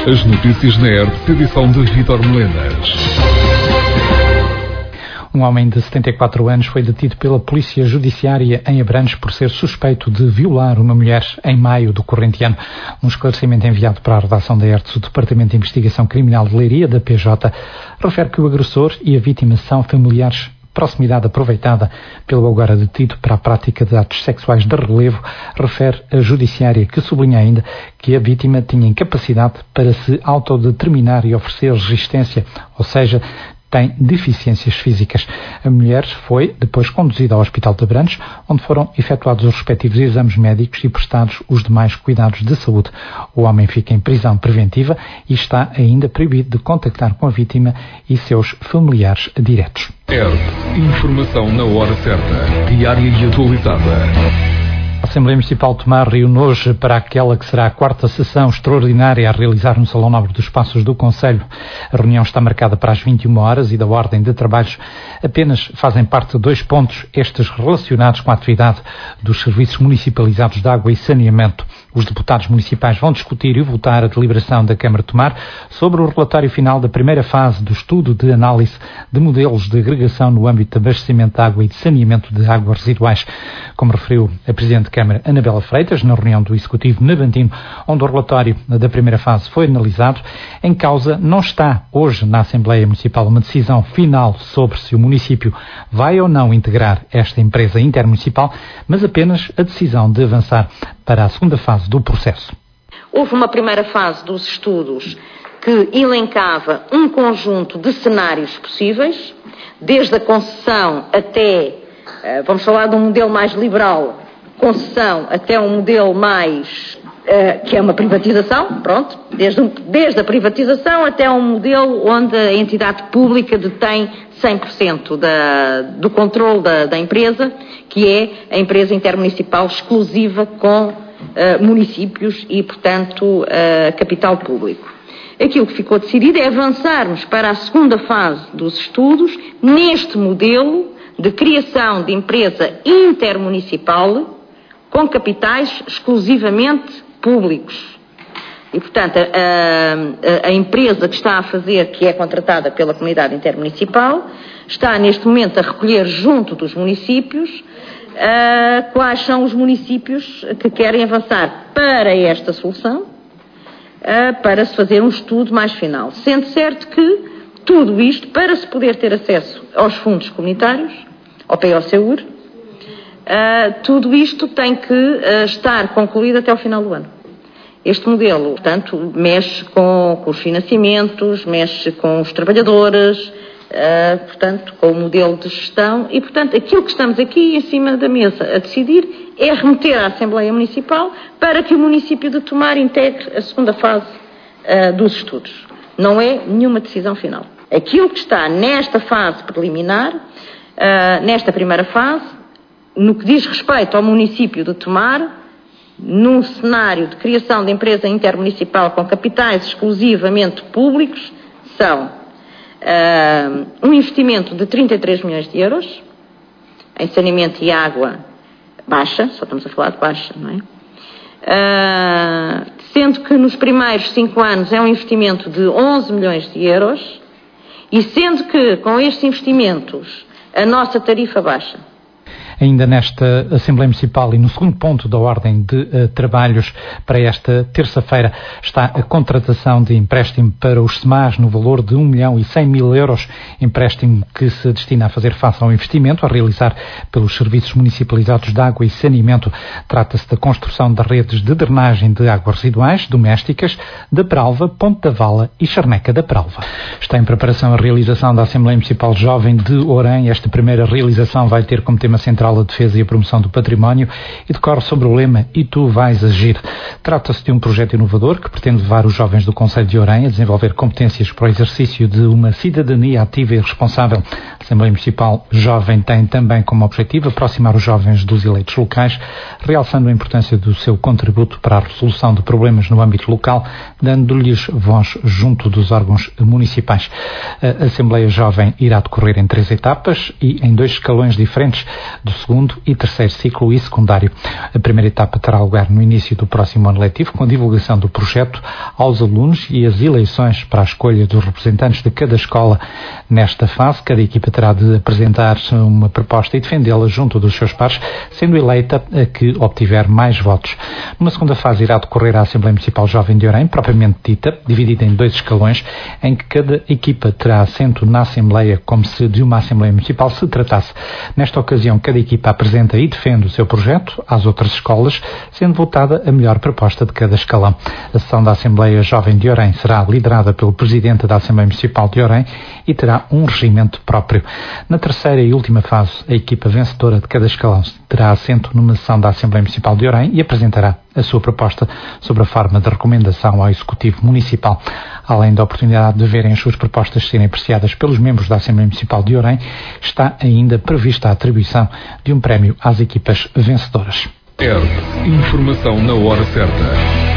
As notícias na ERP, edição de Vítor Melenas. Um homem de 74 anos foi detido pela Polícia Judiciária em Abrantes por ser suspeito de violar uma mulher em maio do corrente ano. Um esclarecimento enviado para a redação da ERTS, o Departamento de Investigação Criminal de Leiria, da PJ, refere que o agressor e a vítima são familiares. Proximidade aproveitada pelo agora detido para a prática de atos sexuais de relevo, refere a Judiciária, que sublinha ainda que a vítima tinha incapacidade para se autodeterminar e oferecer resistência, ou seja, tem deficiências físicas. A mulher foi depois conduzida ao Hospital de Abrantes, onde foram efetuados os respectivos exames médicos e prestados os demais cuidados de saúde. O homem fica em prisão preventiva e está ainda proibido de contactar com a vítima e seus familiares diretos. Informação na hora certa, diária e atualizada. A Assembleia Municipal de Tomar reúne hoje para aquela que será a quarta sessão extraordinária a realizar no Salão Nobre dos Passos do Concelho. A reunião está marcada para as 21 horas e da ordem de trabalhos apenas fazem parte de 2 pontos, estes relacionados com a atividade dos serviços municipalizados de água e saneamento. Os deputados municipais vão discutir e votar a deliberação da Câmara de Tomar sobre o relatório final da primeira fase do estudo de análise de modelos de agregação no âmbito de abastecimento de água e de saneamento de águas residuais. Como referiu a Presidente de Câmara, Anabela Freitas, na reunião do Executivo Navantino, onde o relatório da primeira fase foi analisado, em causa não está hoje na Assembleia Municipal uma decisão final sobre se o município vai ou não integrar esta empresa intermunicipal, mas apenas a decisão de avançar para a segunda fase do processo. Houve uma primeira fase dos estudos que elencava um conjunto de cenários possíveis, desde a concessão até, vamos falar de um modelo mais liberal, concessão até um modelo mais, que é uma privatização, pronto, desde a privatização até um modelo onde a entidade pública detém 100% do controle da empresa, que é a empresa intermunicipal exclusiva com municípios e, portanto, capital público. Aquilo que ficou decidido é avançarmos para a segunda fase dos estudos neste modelo de criação de empresa intermunicipal com capitais exclusivamente públicos. E, portanto, a empresa que está a fazer, que é contratada pela comunidade intermunicipal, está neste momento a recolher junto dos municípios quais são os municípios que querem avançar para esta solução, para se fazer um estudo mais final. Sendo certo que tudo isto, para se poder ter acesso aos fundos comunitários, ao POCUR, tudo isto tem que estar concluído até ao final do ano. Este modelo, portanto, mexe com os financiamentos, mexe com os trabalhadores, portanto, com o modelo de gestão e, portanto, aquilo que estamos aqui em cima da mesa a decidir é remeter à Assembleia Municipal para que o município de Tomar integre a segunda fase dos estudos. Não é nenhuma decisão final. Aquilo que está nesta fase preliminar, nesta primeira fase, no que diz respeito ao município de Tomar, num cenário de criação de empresa intermunicipal com capitais exclusivamente públicos, são um investimento de 33 milhões de euros em saneamento e água baixa, só estamos a falar de baixa, não é? Sendo que nos primeiros 5 anos é um investimento de 11 milhões de euros e sendo que com estes investimentos a nossa tarifa baixa. Ainda nesta Assembleia Municipal e no segundo ponto da ordem de trabalhos para esta terça-feira está a contratação de empréstimo para os SEMAS no valor de 1.100.000 euros, empréstimo que se destina a fazer face ao investimento a realizar pelos serviços municipalizados de água e saneamento. Trata-se da construção de redes de drenagem de águas residuais domésticas da Pralva, Ponte da Vala e Charneca da Pralva. Está em preparação a realização da Assembleia Municipal Jovem de Orém. Esta primeira realização vai ter como tema central a defesa e a promoção do património e decorre sobre o lema "E tu vais agir". Trata-se de um projeto inovador que pretende levar os jovens do Concelho de Orém a desenvolver competências para o exercício de uma cidadania ativa e responsável. A Assembleia Municipal Jovem tem também como objetivo aproximar os jovens dos eleitos locais, realçando a importância do seu contributo para a resolução de problemas no âmbito local, dando-lhes voz junto dos órgãos municipais. A Assembleia Jovem irá decorrer em 3 etapas e em 2 escalões diferentes. Do segundo e terceiro ciclo e secundário. A primeira etapa terá lugar no início do próximo ano letivo, com a divulgação do projeto aos alunos e as eleições para a escolha dos representantes de cada escola. Nesta fase, cada equipa terá de apresentar uma proposta e defendê-la junto dos seus pares, sendo eleita a que obtiver mais votos. Numa segunda fase irá decorrer a Assembleia Municipal Jovem de Orem, propriamente dita, dividida em 2 escalões, em que cada equipa terá assento na Assembleia como se de uma Assembleia Municipal se tratasse. Nesta ocasião, cada equipa apresenta e defende o seu projeto às outras escolas, sendo votada a melhor proposta de cada escalão. A sessão da Assembleia Jovem de Orem será liderada pelo Presidente da Assembleia Municipal de Orem e terá um regimento próprio. Na terceira e última fase, a equipa vencedora de cada escalão terá assento numa sessão da Assembleia Municipal de Orem e apresentará a sua proposta sobre a forma de recomendação ao Executivo Municipal. Além da oportunidade de verem as suas propostas serem apreciadas pelos membros da Assembleia Municipal de Orem, está ainda prevista a atribuição de um prémio às equipas vencedoras. Informação na hora certa.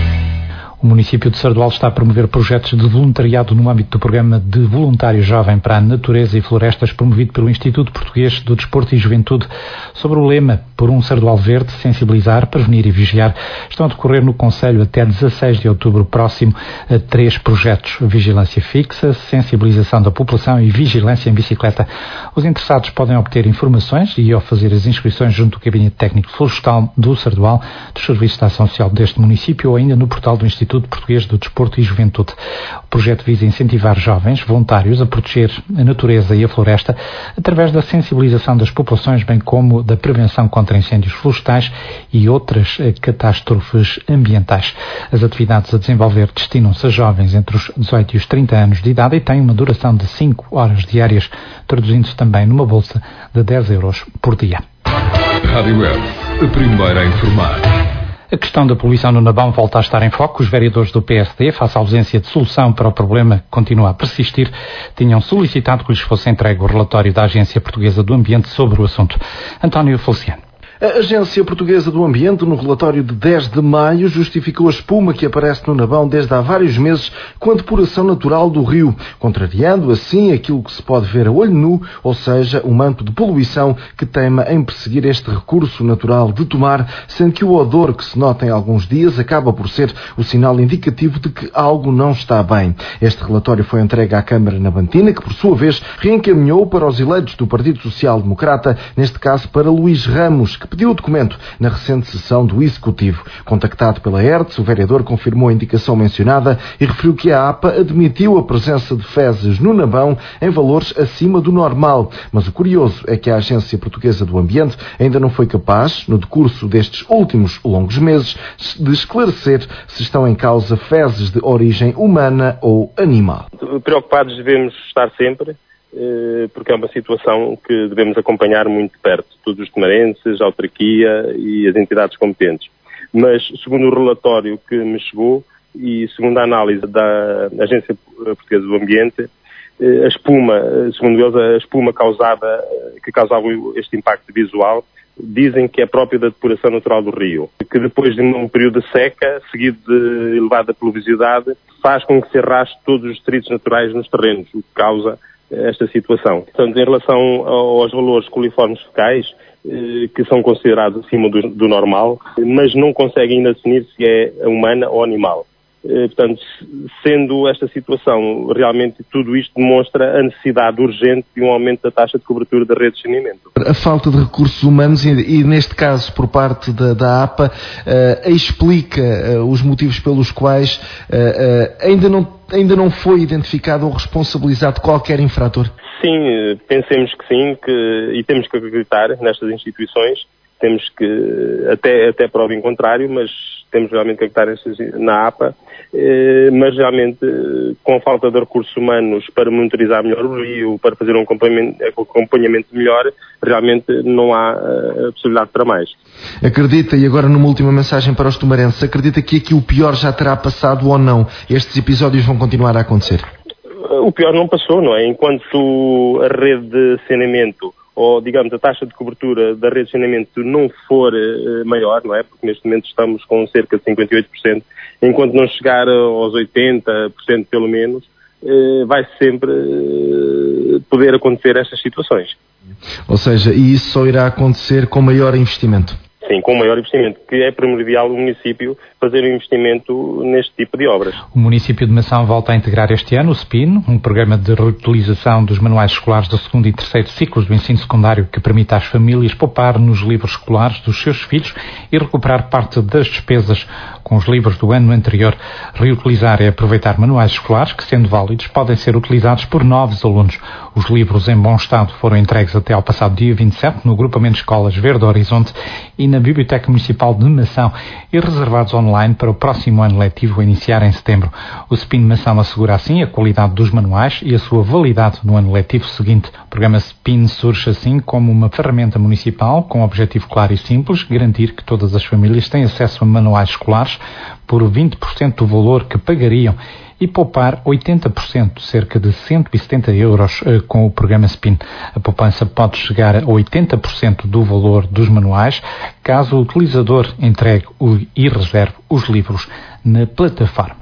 O município de Sardual está a promover projetos de voluntariado no âmbito do programa de voluntário jovem para a natureza e florestas promovido pelo Instituto Português do Desporto e Juventude, sobre o lema Por um Sardual Verde, sensibilizar, prevenir e vigiar. Estão a decorrer no Concelho até 16 de outubro próximo 3 projetos: vigilância fixa, sensibilização da população e vigilância em bicicleta. Os interessados podem obter informações e ao fazer as inscrições junto do Gabinete Técnico Florestal do Sardual, dos Serviços de Ação Social deste município ou ainda no portal do Instituto Português do Desporto e Juventude. O projeto visa incentivar jovens voluntários a proteger a natureza e a floresta através da sensibilização das populações, bem como da prevenção contra incêndios florestais e outras catástrofes ambientais. As atividades a desenvolver destinam-se a jovens entre os 18 e os 30 anos de idade e têm uma duração de 5 horas diárias, traduzindo-se também numa bolsa de 10 euros por dia. Rádio Web, a primeira a informar. A questão da poluição no Nabão volta a estar em foco. Os vereadores do PSD, face à ausência de solução para o problema que continua a persistir, tinham solicitado que lhes fosse entregue o relatório da Agência Portuguesa do Ambiente sobre o assunto. António Feliciano. A Agência Portuguesa do Ambiente, no relatório de 10 de maio, justificou a espuma que aparece no Nabão desde há vários meses com a depuração natural do rio, contrariando assim aquilo que se pode ver a olho nu, ou seja, um manto de poluição que teima em perseguir este recurso natural de tomar, sendo que o odor que se nota em alguns dias acaba por ser o sinal indicativo de que algo não está bem. Este relatório foi entregue à Câmara Nabantina, que por sua vez reencaminhou para os eleitos do Partido Social Democrata, neste caso para Luís Ramos, que pediu o documento na recente sessão do Executivo. Contactado pela ERTS, o vereador confirmou a indicação mencionada e referiu que a APA admitiu a presença de fezes no Nabão em valores acima do normal. Mas o curioso é que a Agência Portuguesa do Ambiente ainda não foi capaz, no decurso destes últimos longos meses, de esclarecer se estão em causa fezes de origem humana ou animal. Preocupados devemos estar sempre, porque é uma situação que devemos acompanhar muito de perto, todos os tomarenses, a autarquia e as entidades competentes. Mas, segundo o relatório que me chegou e segundo a análise da Agência Portuguesa do Ambiente, a espuma, segundo eles, a espuma que causava este impacto visual, dizem que é própria da depuração natural do rio, que depois de um período de seca, seguido de elevada pluviosidade, faz com que se arraste todos os detritos naturais nos terrenos, o que causa esta situação. Portanto, em relação aos valores coliformes fecais, que são considerados acima do normal, mas não conseguem ainda definir se é humana ou animal. Portanto, sendo esta situação, realmente tudo isto demonstra a necessidade urgente de um aumento da taxa de cobertura da rede de saneamento. A falta de recursos humanos e neste caso por parte da APA, explica os motivos pelos quais ainda não foi identificado ou responsabilizado qualquer infrator? Sim, pensemos que sim, e temos que acreditar nestas instituições, temos que, até prova em contrário, mas temos realmente que acreditar na APA, mas realmente com a falta de recursos humanos para monitorizar melhor o rio, para fazer um acompanhamento melhor, realmente não há possibilidade para mais. Acredita, e agora numa última mensagem para os tomarenses, acredita que aqui o pior já terá passado ou não? Estes episódios vão continuar a acontecer? O pior não passou, não é? Enquanto a rede de saneamento, ou digamos a taxa de cobertura da rede de saneamento não for maior, não é? Porque neste momento estamos com cerca de 58%, enquanto não chegar aos 80% pelo menos, vai sempre poder acontecer estas situações. Ou seja, e isso só irá acontecer com maior investimento? Sim, com maior investimento, que é primordial o município fazer um investimento neste tipo de obras. O município de Mação volta a integrar este ano o SPIN, um programa de reutilização dos manuais escolares do 2º e 3º ciclos do ensino secundário que permite às famílias poupar nos livros escolares dos seus filhos e recuperar parte das despesas com os livros do ano anterior. Reutilizar é aproveitar manuais escolares que, sendo válidos, podem ser utilizados por novos alunos. Os livros em bom estado foram entregues até ao passado dia 27 no Grupamento de Escolas Verde Horizonte e na Biblioteca Municipal de Mação e reservados online para o próximo ano letivo a iniciar em setembro. O SPIN Mação assegura assim a qualidade dos manuais e a sua validade no ano letivo seguinte. O programa SPIN surge assim como uma ferramenta municipal com um objetivo claro e simples, garantir que todas as famílias têm acesso a manuais escolares por 20% do valor que pagariam e poupar 80%, cerca de 170 euros com o programa SPIN. A poupança pode chegar a 80% do valor dos manuais, caso o utilizador entregue e reserve os livros na plataforma.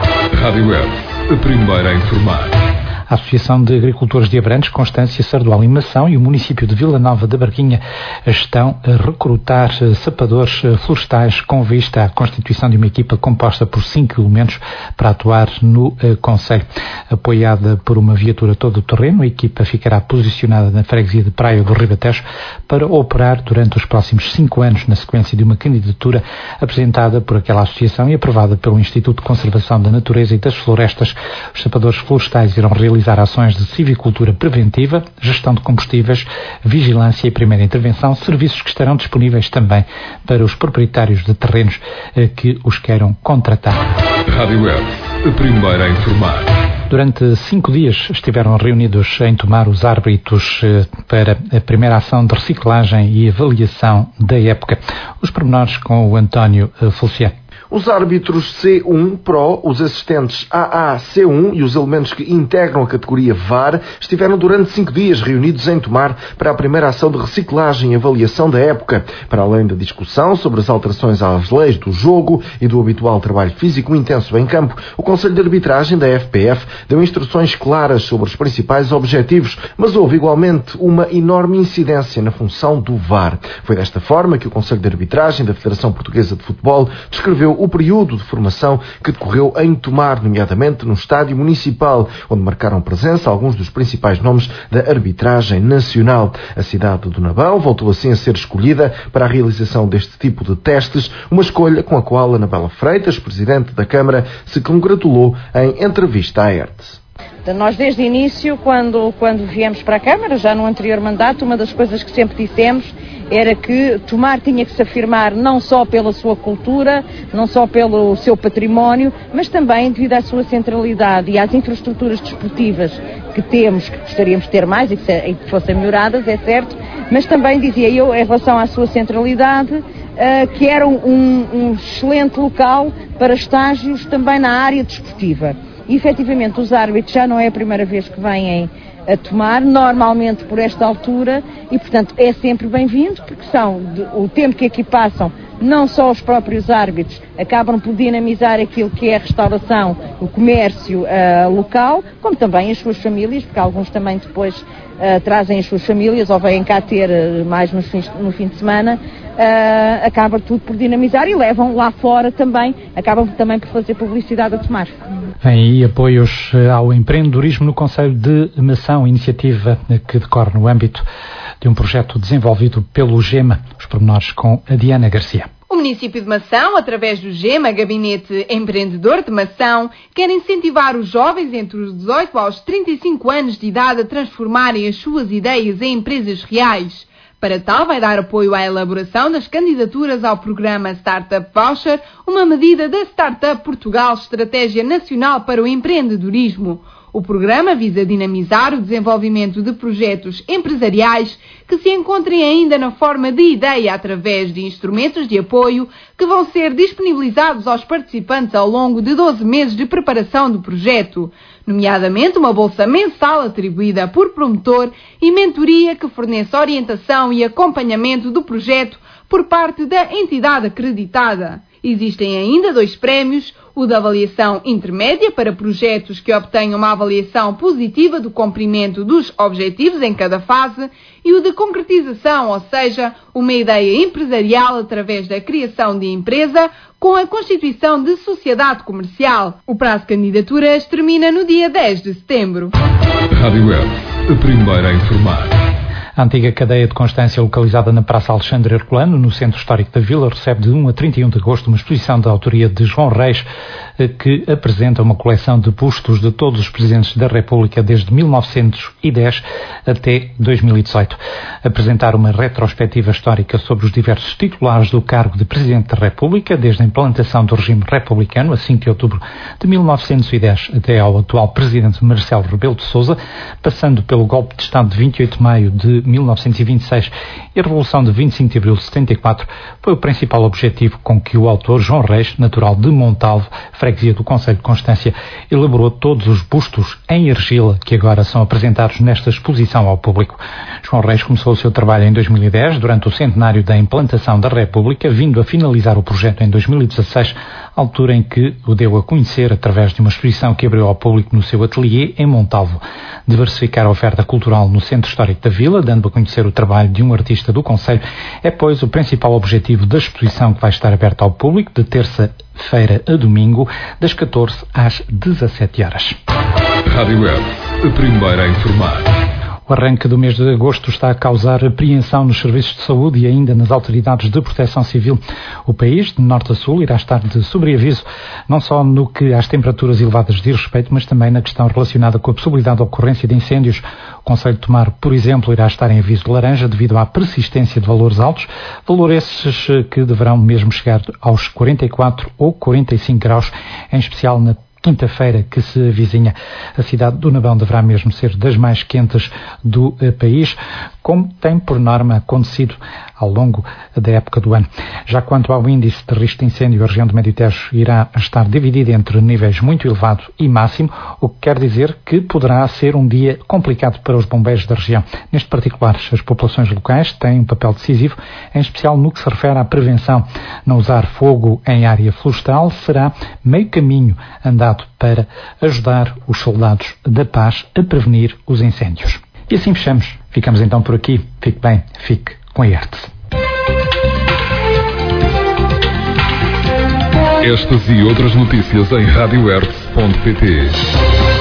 Rádio Web, a primeira a informar. A Associação de Agricultores de Abrantes, Constância, Sardual e Mação e o município de Vila Nova da Barquinha estão a recrutar sapadores florestais com vista à constituição de uma equipa composta por 5 elementos para atuar no concelho. Apoiada por uma viatura todo o terreno, a equipa ficará posicionada na freguesia de Praia do Ribatejo para operar durante os próximos 5 anos na sequência de uma candidatura apresentada por aquela associação e aprovada pelo Instituto de Conservação da Natureza e das Florestas. Os sapadores florestais irão realizar ações de civicultura preventiva, gestão de combustíveis, vigilância e primeira intervenção, serviços que estarão disponíveis também para os proprietários de terrenos que os queiram contratar. Rádio Web, a primeira a informar. Durante 5 dias estiveram reunidos em Tomar os árbitros para a primeira ação de reciclagem e avaliação da época. Os pormenores com o António Feliciano. Os árbitros C1 Pro, os assistentes AA C1 e os elementos que integram a categoria VAR estiveram durante 5 dias reunidos em Tomar para a primeira ação de reciclagem e avaliação da época. Para além da discussão sobre as alterações às leis do jogo e do habitual trabalho físico intenso em campo, o Conselho de Arbitragem da FPF deu instruções claras sobre os principais objetivos, mas houve igualmente uma enorme incidência na função do VAR. Foi desta forma que o Conselho de Arbitragem da Federação Portuguesa de Futebol descreveu o período de formação que decorreu em Tomar, nomeadamente no Estádio Municipal, onde marcaram presença alguns dos principais nomes da arbitragem nacional. A cidade do Nabão voltou assim a ser escolhida para a realização deste tipo de testes, uma escolha com a qual Anabela Freitas, Presidente da Câmara, se congratulou em entrevista à ERTE. Nós desde o início, quando viemos para a Câmara, já no anterior mandato, uma das coisas que sempre dissemos era que Tomar tinha que se afirmar não só pela sua cultura, não só pelo seu património, mas também devido à sua centralidade e às infraestruturas desportivas que temos, que gostaríamos de ter mais e que fossem melhoradas, é certo, mas também dizia eu, em relação à sua centralidade, que era um excelente local para estágios também na área desportiva. E, efetivamente, os árbitros já não é a primeira vez que vêm a Tomar, normalmente por esta altura, e, portanto, é sempre bem-vindo, porque o tempo que aqui passam, não só os próprios árbitros acabam por dinamizar aquilo que é a restauração, o comércio local, como também as suas famílias, porque alguns também depois trazem as suas famílias ou vêm cá ter mais no fim de semana, acaba tudo por dinamizar e levam lá fora também, acabam também por fazer publicidade a Tomar. Vem aí apoios ao empreendedorismo no Concelho de Mação, iniciativa que decorre no âmbito de um projeto desenvolvido pelo GEMA. Os pormenores com a Diana Garcia. O município de Mação, através do GEMA, Gabinete Empreendedor de Mação, quer incentivar os jovens entre os 18 aos 35 anos de idade a transformarem as suas ideias em empresas reais. Para tal, vai dar apoio à elaboração das candidaturas ao programa Startup Voucher, uma medida da Startup Portugal, Estratégia Nacional para o Empreendedorismo. O programa visa dinamizar o desenvolvimento de projetos empresariais que se encontrem ainda na forma de ideia através de instrumentos de apoio que vão ser disponibilizados aos participantes ao longo de 12 meses de preparação do projeto, nomeadamente uma bolsa mensal atribuída por promotor e mentoria que fornece orientação e acompanhamento do projeto por parte da entidade acreditada. Existem ainda 2 prémios, o da avaliação intermédia para projetos que obtenham uma avaliação positiva do cumprimento dos objetivos em cada fase e o de concretização, ou seja, uma ideia empresarial através da criação de empresa com a constituição de sociedade comercial. O prazo de candidaturas termina no dia 10 de setembro. Rádio Web, a primeira a informar. A antiga cadeia de Constância, localizada na Praça Alexandre Herculano, no Centro Histórico da Vila, recebe de 1 a 31 de agosto uma exposição da autoria de João Reis, que apresenta uma coleção de bustos de todos os presidentes da República desde 1910 até 2018. Apresentar uma retrospectiva histórica sobre os diversos titulares do cargo de Presidente da República, desde a implantação do regime republicano, a 5 de outubro de 1910, até ao atual Presidente Marcelo Rebelo de Sousa, passando pelo golpe de Estado de 28 de maio de 1926 e a Revolução de 25 de abril de 74, foi o principal objetivo com que o autor João Reis, natural de Montalvo, freguesia do Concelho de Constância, elaborou todos os bustos em argila que agora são apresentados nesta exposição ao público. João Reis começou o seu trabalho em 2010, durante o centenário da implantação da República, vindo a finalizar o projeto em 2016, altura em que o deu a conhecer através de uma exposição que abriu ao público no seu ateliê em Montalvo. Diversificar a oferta cultural no Centro Histórico da Vila, dando a conhecer o trabalho de um artista do concelho, é, pois, o principal objetivo da exposição, que vai estar aberta ao público de terça-feira a domingo, das 14 às 17 horas. Rádio Web, a primeira a informar. O arranque do mês de agosto está a causar apreensão nos serviços de saúde e ainda nas autoridades de proteção civil. O país, de norte a sul, irá estar de sobreaviso, não só no que às temperaturas elevadas diz respeito, mas também na questão relacionada com a possibilidade de ocorrência de incêndios. O Concelho de Tomar, por exemplo, irá estar em aviso de laranja devido à persistência de valores altos, valores esses que deverão mesmo chegar aos 44 ou 45 graus, em especial na quinta-feira que se avizinha. A cidade do Navão deverá mesmo ser das mais quentes do país, como tem por norma acontecido ao longo da época do ano. Já quanto ao índice de risco de incêndio, a região do Médio Tejo irá estar dividida entre níveis muito elevado e máximo, o que quer dizer que poderá ser um dia complicado para os bombeiros da região. Neste particular, as populações locais têm um papel decisivo, em especial no que se refere à prevenção. Não usar fogo em área florestal será meio caminho andado para ajudar os soldados da paz a prevenir os incêndios. E assim fechamos. Ficamos então por aqui. Fique bem, fique com a ERTE. Estas e outras notícias em radioertz.pt.